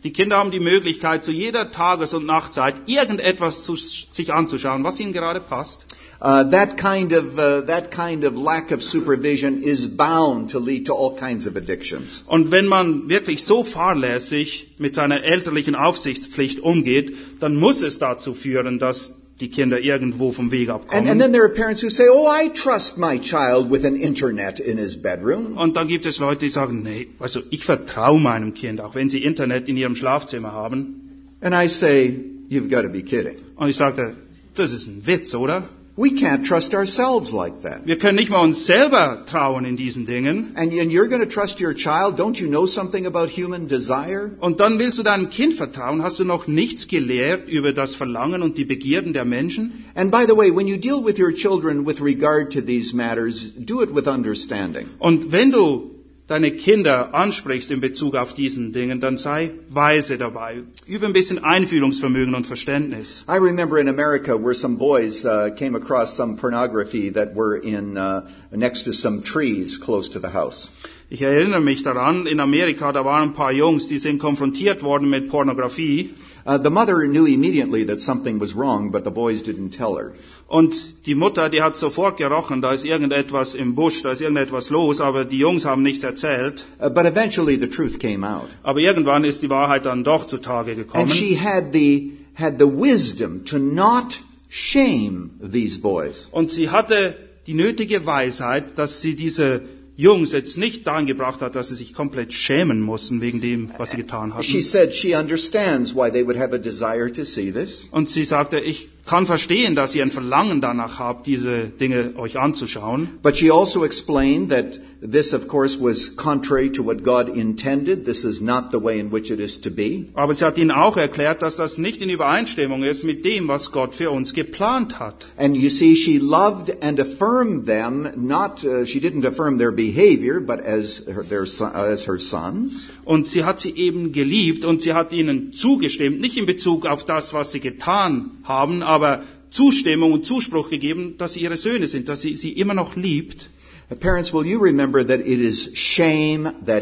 Die Kinder haben die Möglichkeit, zu jeder Tages- und Nachtzeit irgendetwas zu, sich anzuschauen, was ihnen gerade passt. Uh, that kind of uh, that kind of lack of supervision is bound to lead to all kinds of addictions. Und wenn man wirklich so fahrlässig mit seiner elterlichen Aufsichtspflicht umgeht, dann muss es dazu führen, dass die Kinder irgendwo vom Weg abkommen. And, and then there are parents who say, "Oh, I trust my child with an internet in his bedroom." Und dann gibt es Leute, die sagen, nee, also ich vertraue meinem Kind, auch wenn sie Internet in ihrem Schlafzimmer haben. And I say, "You've got to be kidding. Und ich sagte, das ist ein Witz, oder? We can't trust ourselves like that." Wir können nicht mal uns selber trauen in diesen Dingen. And, and you're going to trust your child? Don't you know something about human desire? Und dann willst du deinem Kind vertrauen? Hast du noch nichts gelehrt über das Verlangen und die Begierden der Menschen? And by the way, when you deal with your children with regard to these matters, do it with understanding. Und wenn du deine Kinder ansprichst in Bezug auf diesen Dingen, dann sei weise dabei. Übe ein bisschen Einfühlungsvermögen und Verständnis. I remember in America where some boys uh, came across some pornography that were in uh, next to some trees close to the house. Ich erinnere mich daran, in Amerika, da waren ein paar Jungs, die sind konfrontiert worden mit Pornografie. Uh, the mother knew immediately that something was wrong, but the boys didn't tell her. Und die Mutter, die hat sofort gerochen, da ist irgendetwas im Busch, da ist irgendetwas los, aber die Jungs haben nichts erzählt. Uh, but eventually the truth came out. Aber irgendwann ist die Wahrheit dann doch zutage gekommen. And she had the had the wisdom to not shame these boys. Und sie hatte die nötige Weisheit, dass sie diese Jungs jetzt nicht dahin gebracht hat, dass sie sich komplett schämen mussten wegen dem, was sie getan hatten. She said she understands why they would have a desire to see this. Und sie sagte, ich kann verstehen, dass ihr ein Verlangen danach habt, diese Dinge euch anzuschauen. But she also explained that this, of course, was contrary to what God intended. This is not the way in which it is to be. Aber sie hat ihnen auch erklärt, dass das nicht in Übereinstimmung ist mit dem, was Gott für uns geplant hat. And you see, she loved and affirmed them. Not uh, she didn't affirm their behavior, but as her, their son, as her sons. Und sie hat sie eben geliebt und sie hat ihnen zugestimmt, nicht in Bezug auf das, was sie getan haben, aber Zustimmung und Zuspruch gegeben, dass sie ihre Söhne sind, dass sie sie immer noch liebt. Parents, will you remember that it is shame that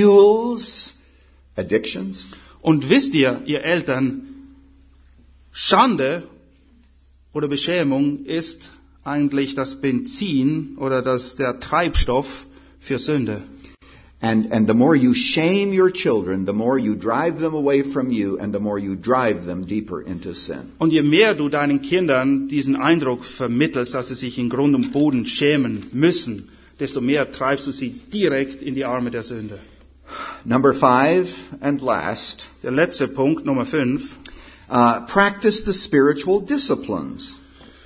fuels addictions? Und wisst ihr, ihr Eltern, Schande oder Beschämung ist eigentlich das Benzin oder das, der Treibstoff für Sünde. And, and the more you shame your children, the more you drive them away from you and the more you drive them deeper into sin. Und je mehr du deinen Kindern diesen Eindruck vermittelst, dass sie sich in Grund und Boden schämen müssen, desto mehr treibst du sie direkt in die Arme der Sünde. Number five and last. Der letzte Punkt, Nummer fünf. Uh, practice the spiritual disciplines.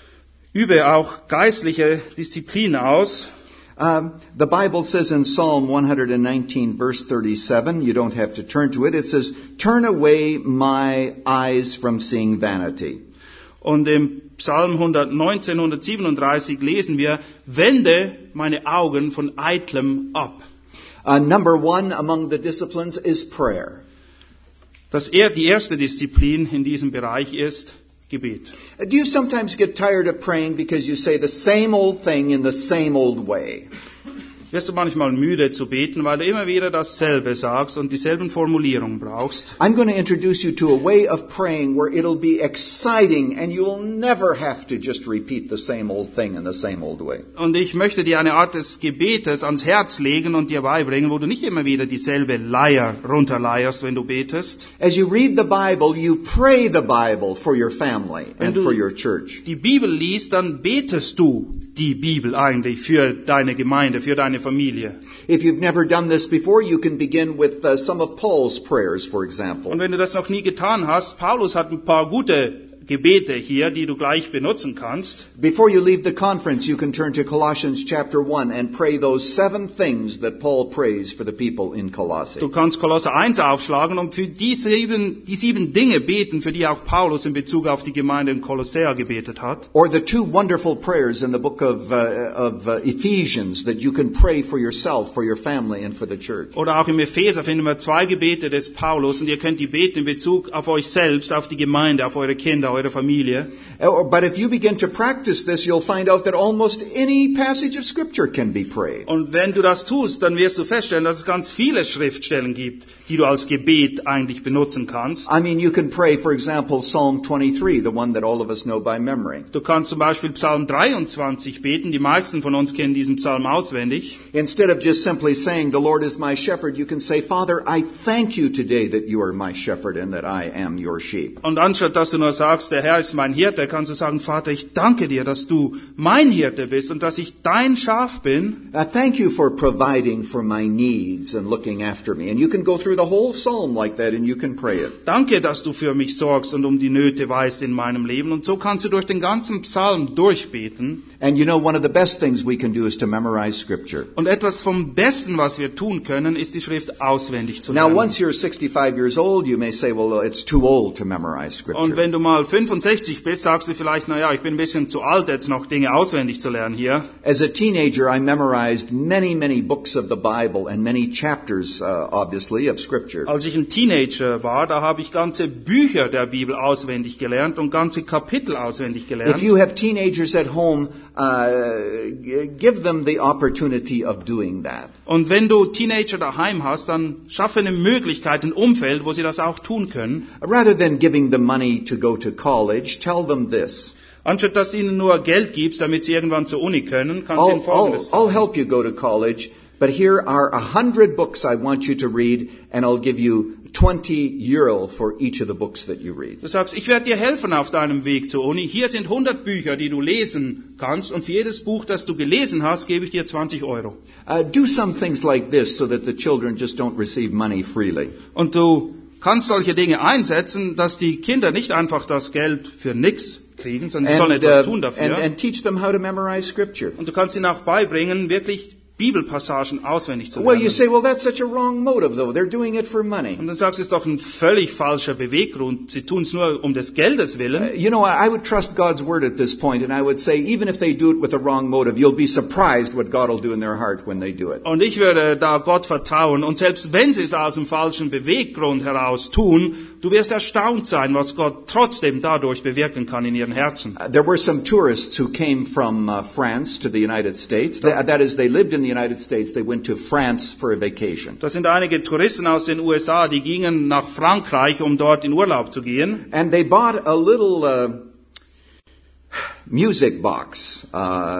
Übe auch geistliche Disziplin aus. Um, the Bible says in Psalm one nineteen, verse thirty-seven, you don't have to turn to it, it says, "Turn away my eyes from seeing vanity." Und im Psalm hundertneunzehn, hundertsiebenunddreißig lesen wir, wende meine Augen von Eitlem ab. Uh, number one among the disciplines is prayer. Das er, die erste Disziplin in diesem Bereich ist Gebet. Do you sometimes get tired of praying because you say the same old thing in the same old way? Wirst du manchmal müde zu beten, weil du immer wieder dasselbe sagst und dieselben Formulierungen brauchst? I'm going to introduce you to a way of praying where it'll be exciting and you'll never have to just repeat the same old thing in the same old way. Und ich möchte dir eine Art des Gebetes ans Herz legen und dir beibringen, wo du nicht immer wieder dieselbe Leier runterleierst, wenn du betest. As you read the Bible, you pray the Bible for your family and for your church. Die Bibel liest, dann betest du die Bibel eigentlich für deine Gemeinde, für deine Familie. If you've never done this before, you can begin with uh, some of Paul's prayers, for example. Und wenn du das noch nie getan hast, Paulus hat ein paar gute Gebete hier, die du gleich benutzen kannst. Before you leave the conference, you can turn to Colossians chapter one and pray those seven things that Paul prays for the people in Colossae. Du kannst Kolosser eins aufschlagen und für die sieben, die sieben Dinge beten, für die auch Paulus in Bezug auf die Gemeinde in Kolossä gebetet hat. Or the two wonderful prayers in the book of, uh, of uh, Ephesians that you can pray for yourself, for your family and for the church. Oder auch im Epheser finden wir zwei Gebete des Paulus und ihr könnt die beten in Bezug auf euch selbst, auf die Gemeinde, auf eure Kinder, eure Familie. Uh, But if you begin to practice this, you'll find out that almost any passage of Scripture can be prayed. Und wenn du das tust, dann wirst du feststellen, dass es ganz viele Schriftstellen gibt, die du als Gebet eigentlich benutzen kannst. I mean, you can pray, for example, Psalm twenty-three, the one that all of us know by memory. Du kannst zum Beispiel Psalm dreiundzwanzig beten. Die meisten von uns kennen diesen Psalm auswendig. Instead of just simply saying, the Lord is my shepherd, you can say, Father, I thank you today that you are my shepherd and that I am your sheep. Und anstatt dass du nur sagst, der Herr ist mein Hirte, kannst du sagen, Vater, ich danke dir, dass du mein Hirte bist und dass ich dein Schaf bin. Uh, thank you for providing for my needs and looking after me. And you can go through the whole psalm like that and you can pray it. Danke, dass du für mich sorgst und um die Nöte weißt in meinem Leben. Und so kannst du durch den ganzen Psalm durchbeten. And you know, one of the best things we can do is to memorize Scripture. Und etwas vom Besten, was wir tun können, ist die Schrift auswendig zu Now, lernen. once you're sixty-five years old, you may say, well, it's too old to memorize Und Scripture. wenn du mal fünfundsechzig bist, sagst du vielleicht, na ja, ich bin ein bisschen zu alt, jetzt noch Dinge auswendig zu lernen hier. As a teenager, I memorized many, many books of the Bible and many chapters, uh, obviously, of Scripture. Als ich ein Teenager war, da habe ich ganze Bücher der Bibel auswendig gelernt und ganze Kapitel auswendig If gelernt. you have teenagers at home, uh, g- give them the opportunity of doing that. Und wenn du Teenager daheim hast, dann schaffe eine Möglichkeit, ein Umfeld, wo sie das auch tun können. Rather than giving them money to go to college, tell them this. Anstatt dass du ihnen nur Geld gibst, damit sie irgendwann zur Uni können, kannst du I'll, ihnen I'll, Folgendes I'll sagen. help you go to college, but here are a hundred books I want you to read, and I'll give you twenty euro for each of the books that you read. Du sagst, ich werde dir helfen auf deinem Weg zur Uni. Hier sind hundert Bücher, die du lesen kannst. Und für jedes Buch, das du gelesen hast, gebe ich dir zwanzig Euro. Uh, do some things like this so that the children just don't receive money freely. Und du kannst solche Dinge einsetzen, dass die Kinder nicht einfach das Geld für nix kriegen, sondern sie sollen And, etwas uh, tun dafür. and, and teach them how to memorize Scripture. Und du kannst ihnen auch beibringen, wirklich Bibelpassagen auswendig zu Well, you lernen. say, well, that's such a wrong motive, though. They're doing it for money. Und dann sagst du, es ist doch ein völlig falscher Beweggrund. Sie tun es nur um des Geldes willen. Uh, You know, I I would trust God's word at this point, and I would say, even if they do it with the wrong motive, you'll be surprised what God will do in their heart when they do it. Und ich würde da Gott vertrauen. Und selbst wenn sie es aus dem falschen Beweggrund heraus tun, du wirst erstaunt sein, was Gott trotzdem dadurch bewirken kann in ihren Herzen. Uh, There were some tourists who came from uh, France to the United States. Th- that is, they lived in the United States. They went to France for a vacation. Das sind einige Touristen aus den U S A, die gingen nach Frankreich, um dort in Urlaub zu gehen. And they bought a little uh, music box,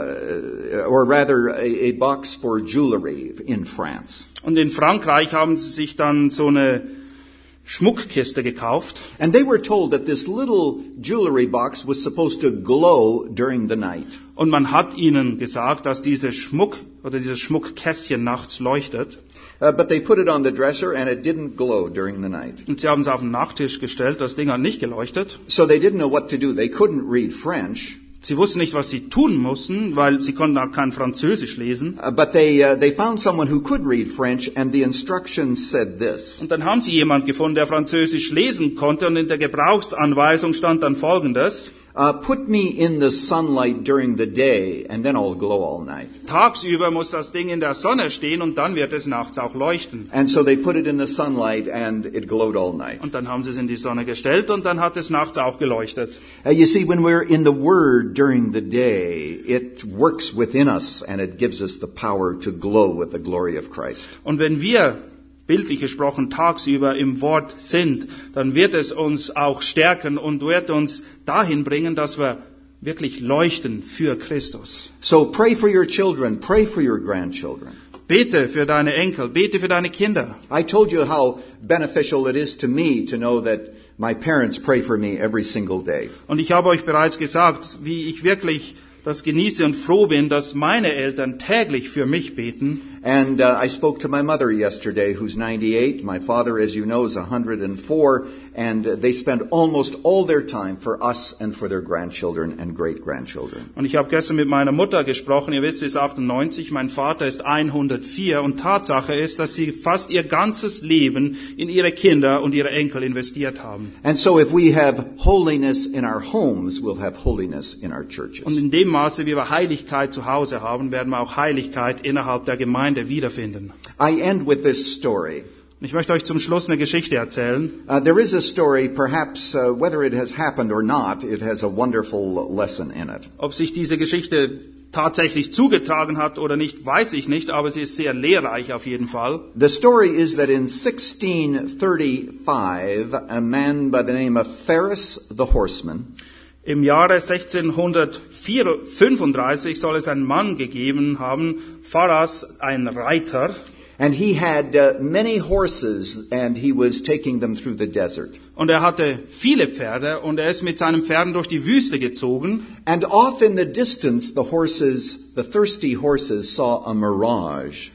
uh, or rather a, a box for jewelry in France. Und in Frankreich haben sie sich dann so eine Schmuckkiste gekauft. And they were told that this little jewelry box was supposed to glow during the night. Und man hat ihnen gesagt, dass diese Schmuck oder dieses Schmuckkästchen nachts leuchtet. Uh, but they put it on the dresser and it didn't glow during the night. Und sie haben es auf den Nachttisch gestellt, das Ding hat nicht geleuchtet. So they didn't know what to do. They couldn't read French. Sie wussten nicht, was sie tun mussten, weil sie konnten auch kein Französisch lesen. Uh, but they uh, they found someone who could read French, and the instructions said this. Und dann haben sie jemand gefunden, der Französisch lesen konnte, und in der Gebrauchsanweisung stand dann Folgendes: Uh, put me in the sunlight during the day, and then I'll glow all night. Tagsüber muss das Ding in der Sonne stehen und dann wird es nachts auch leuchten. And so they put it in the sunlight, and it glowed all night. Und dann haben sie es in die Sonne gestellt und dann hat es nachts auch geleuchtet. Uh, you see, when we're in the Word during the day, it works within us, and it gives us the power to glow with the glory of Christ. Und wenn wir bildlich gesprochen tagsüber im Wort sind, dann wird es uns auch stärken und wird uns dahin bringen, dass wir wirklich leuchten für Christus. So pray for your children, pray for your grandchildren. Bete für deine Enkel, bete für deine Kinder. I told you how beneficial it is to me to know that my parents pray for me every single day. Und ich habe euch bereits gesagt, wie ich wirklich das genieße und froh bin, dass meine Eltern täglich für mich beten. And uh, I spoke to my mother yesterday, who's ninety-eight. My father, as you know, is one hundred four. And uh, they spend almost all their time for us and for their grandchildren and great-grandchildren. Und ich habe gestern mit meiner Mutter gesprochen. Ihr wisst, sie ist achtundneunzig, mein Vater ist hundertvier. Und Tatsache ist, dass sie fast ihr ganzes Leben in ihre Kinder und ihre Enkel investiert haben. And so if we have holiness in our homes, we'll have holiness in our churches. Und in dem Maße, wie wir Heiligkeit zu Hause haben, werden wir auch Heiligkeit innerhalb der Gemeinde wiederfinden. I end with this story. Ich möchte euch zum Schluss eine Geschichte erzählen. Uh, there is a story, perhaps uh, whether it has happened or not, it has a wonderful lesson in it. Ob sich diese Geschichte tatsächlich zugetragen hat oder nicht, weiß ich nicht, aber sie ist sehr lehrreich auf jeden Fall. The story is that in sixteen thirty-five, a man by the name of Pharis the horseman Im Jahre sechzehnhundertfünfunddreißig soll es einen Mann gegeben haben, Pharas, ein Reiter. And he had uh, many horses, and he was taking them through the desert. Und er hatte viele Pferde und er ist mit seinen Pferden durch die Wüste gezogen. And off in the distance, the horses, the thirsty horses, saw a mirage.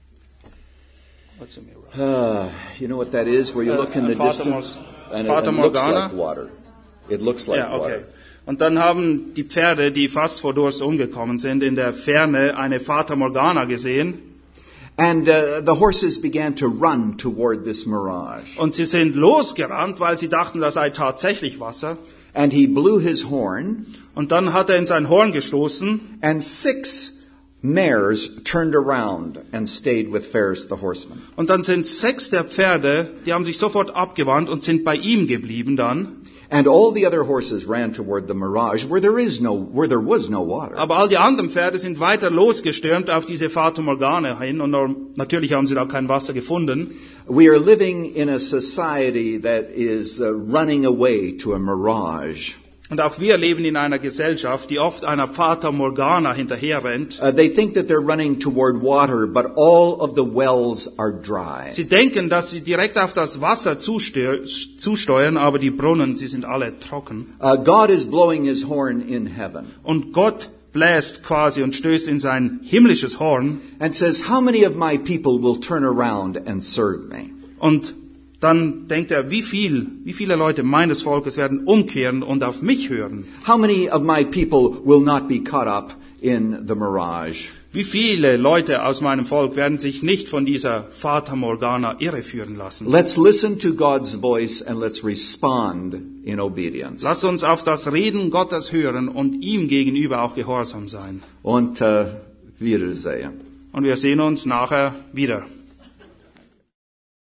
What's a mirage? Uh, you know what that is? Where you look in the Fata distance, and it, Fata and it looks Morgana. like water. It looks like Ja, okay. water. Und dann haben die Pferde, die fast vor Durst umgekommen sind, in der Ferne eine Fata Morgana gesehen. And uh, the horses began to run toward this mirage. Und sie sind losgerannt, weil sie dachten, das sei tatsächlich Wasser. And he blew his horn, Und dann hat er in sein Horn gestoßen and six mares turned around and stayed with Pharis the horseman. und dann sind sechs der Pferde, die haben sich sofort abgewandt und sind bei ihm geblieben dann. And all the other horses ran toward the mirage where there is no, where there was no water. Aber all die anderen Pferde sind weiter losgestürmt auf diese Fata Morgana hin und natürlich haben sie da kein Wasser gefunden. We are living in a society that is uh, running away to a mirage. Und auch wir leben in einer Gesellschaft, die oft einer Fata Morgana hinterherrennt. Uh, they think that they're running toward water, but all of the wells are dry. Sie denken, dass sie direkt auf das Wasser zusteu- zusteuern, aber die Brunnen, sie sind alle trocken. Uh, God is blowing his horn in heaven Und Gott bläst quasi und stößt in sein himmlisches Horn and says, how many of my people will turn around and serve me? und dann denkt er, wie viel, wie viele Leute meines Volkes werden umkehren und auf mich hören? How many of my people will not be caught up in the mirage? Wie viele Leute aus meinem Volk werden sich nicht von dieser Fata Morgana irreführen lassen? Let's listen to God's voice and let's respond in obedience. Lass uns auf das Reden Gottes hören und ihm gegenüber auch gehorsam sein. Und uh, Wiedersehen. Und wir sehen uns nachher wieder.